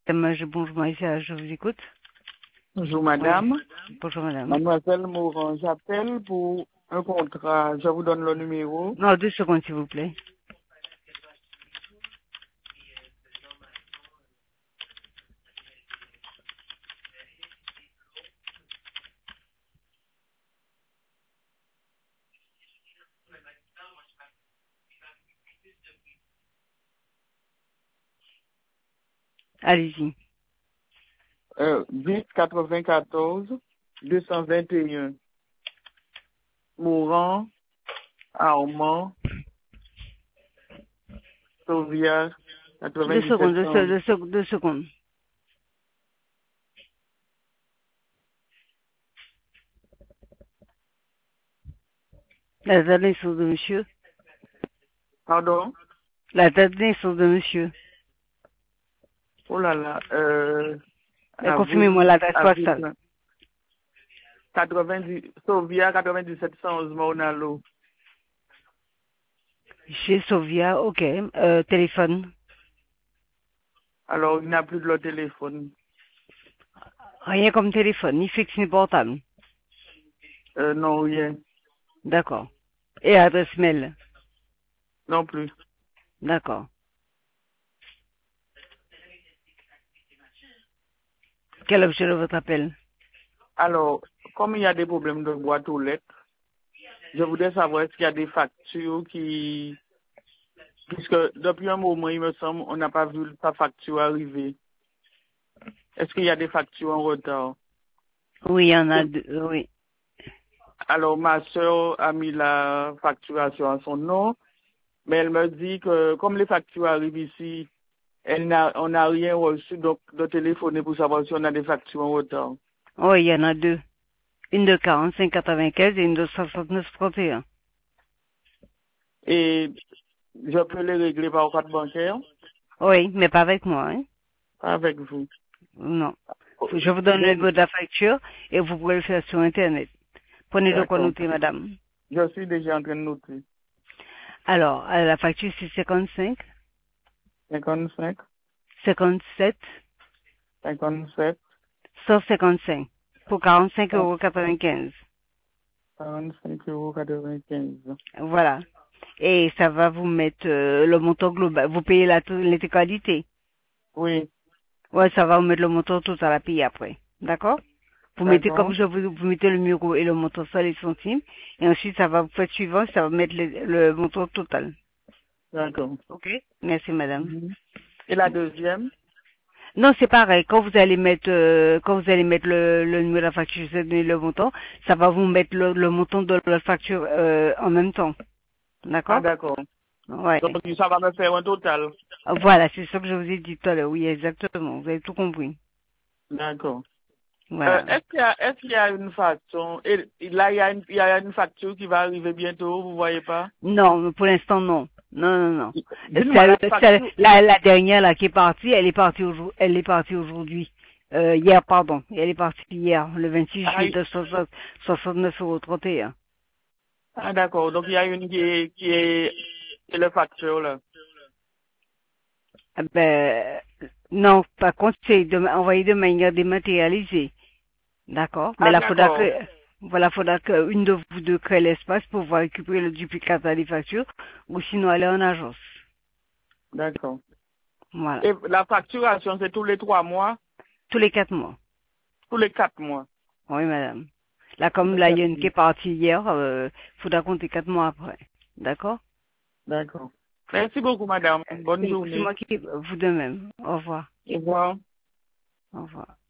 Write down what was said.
Bonjour, Maïssa, je vous écoute. Bonjour Oui, madame. bonjour madame. Mademoiselle Moran, j'appelle pour un contrat. Je vous donne le numéro. Non, 2 secondes s'il vous plaît. Allez-y. 10 94 221. Moran, Armand, Sauvière, 2 secondes, 9711. 2 secondes. La date de naissance de monsieur. Pardon? La date de naissance de monsieur. Oh là là. Confirmez-moi l'adresse postale. Avril 90, Sauvière 9711 Monalo. Chez Sovia, ok. Téléphone. Alors, il n'a plus de le téléphone. Rien comme téléphone, ni fixe ni portable. Non, rien. D'accord. Et adresse mail. Non plus. D'accord. Quel objet de votre appel? Alors, comme il y a des problèmes de boîte aux lettres, je voudrais savoir est-ce qu'il y a des factures qui... Puisque depuis un moment, il me semble, on n'a pas vu sa facture arriver. Est-ce qu'il y a des factures en retard? Oui, il y en a deux. Oui. Alors, ma soeur a mis la facturation à son nom, mais elle me dit que comme les factures arrivent ici, on n'a rien reçu, donc de téléphoner pour savoir si on a des factures en retard. Oui, il y en a deux. Une de 45,95 et une de 69,31. Et je peux les régler par carte bancaire, Oui, mais pas avec moi, hein. pas avec vous. Non. Je vous donne le Donc, numéro de la facture et vous pouvez le faire sur Internet. Prenez de quoi d'accord. noter, madame. Je suis déjà en train de noter. Alors, la facture, c'est 55, 55, 57, 57, 155 pour 45,95 €. 45,95 €. Voilà. Et ça va vous mettre le montant global. Vous payez l'intégralité. Oui, Ouais, ça va vous mettre le montant total à payer après. D'accord? Vous mettez comme d'accord, vous mettez le numéro et le montant sur les centimes. Et ensuite, ça va vous faire suivant, ça va mettre le montant total. d'accord. Ok? Merci, madame. Mhm. Et la deuxième? Non, c'est pareil. Quand vous allez mettre le numéro de la facture, vous allez le montant, ça va vous mettre le montant de la facture en même temps. Ah, D'accord? d'accord. Ouais. Donc, ça va me faire un total. Voilà, c'est ça que je vous ai dit tout à l'heure. Oui, exactement. Vous avez tout compris. D'accord. Voilà. Est-ce qu'il y a une façon, et là, il y a une facture qui va arriver bientôt, vous voyez pas? Non, pour l'instant, non. Non, non, non. Dites-moi la facture. La dernière là qui est partie, elle est partie aujourd'hui. Hier, pardon. Elle est partie hier, le 26 Ah, juillet de 69,31 €. ah, d'accord. Donc, il y a une qui est le facture, là. Ah ben, non, par contre, c'est envoyé de manière dématérialisée. D'accord? Mais Ah, là, d'accord. faudra que une de vous deux crée l'espace pour pouvoir récupérer le duplicata des factures ou sinon aller en agence. D'accord. Voilà. Et la facturation, c'est tous les 3 mois, Tous les 4 mois. tous les 4 mois. Oui, madame. Là, Tous comme les la 4 Yenne qui mois. est partie hier, faudra compter 4 mois après. D'accord? D'accord. Merci beaucoup, madame. Bonne C'est journée. moi qui, vous de même. Au revoir. Au revoir. Au revoir.